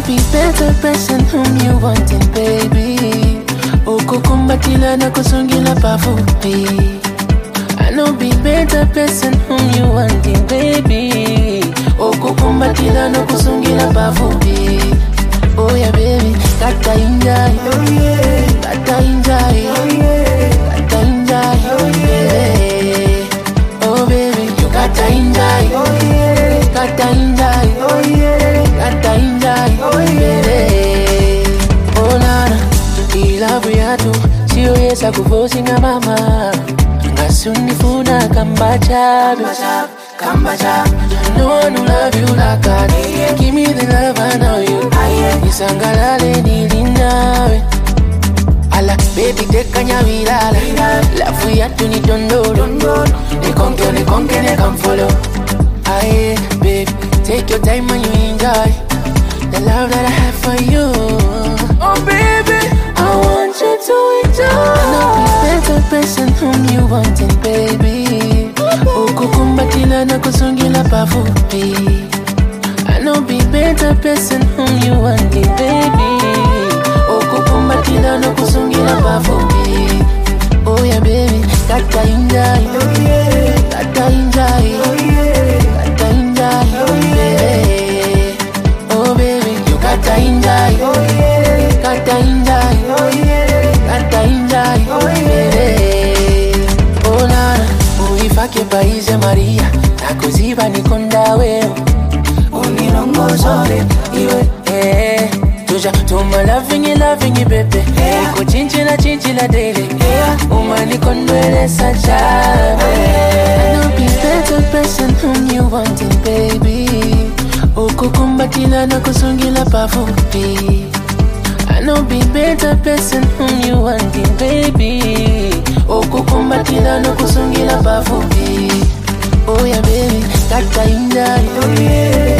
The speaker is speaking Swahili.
be better person whom you wanting, baby. Ukukumbatila na kusungila pafupi. I know be better person whom you wanting, baby. Ukukumbatila na kusungila pafupi. Oh yeah, baby, gotta enjoy. Oh yeah, gotta enjoy. Oh yeah, gotta enjoy. Oh yeah. Oh baby, you gotta enjoy. Oh yeah, gotta enjoy. Oh yeah, gotta enjoy. Oh yeah. Oh nana, ilavu yatu siyo yesa kufosi na mama. Ngasunifuna kambacha, kambacha. No one will love you like I do. Give me the love I know you. Nisangalale nilinawe. Ala baby teka nyawilala. Lafu yatu ni dondolo. Nikonke ne come follow. Aye baby, take your time and you enjoy the love that I have for you. Oh baby, I want you to enjoy. I know be better person whom you wanting, baby. Ukukumbatila na kusungila pafupi. I know be better person whom you wanting, baby. Ukukumbatila na kusungila pafupi. Oh yeah baby, gotta enjoy. Oh yeah, gotta enjoy. Oh yeah, gotta enjoy. Oh yeah. Oh baby, you gotta enjoy. Oh yeah, gotta enjoy. Oh yeah, gotta enjoy. Oh yeah. Oh nana, uifake paize Maria, nakuziba nikonda wewe. Unilongozole iwe tuja tuma loving you baby. Iko chinchila daily. Umani kondwele sachabe. I know be better person whom you wanting, baby. Ukukumbatila na kusungila pafupi. I know be better person whom you wanting, baby. Ukukumbatila na kusungila pafupi. Oh yeah baby, gotta enjoy. Oh yeah.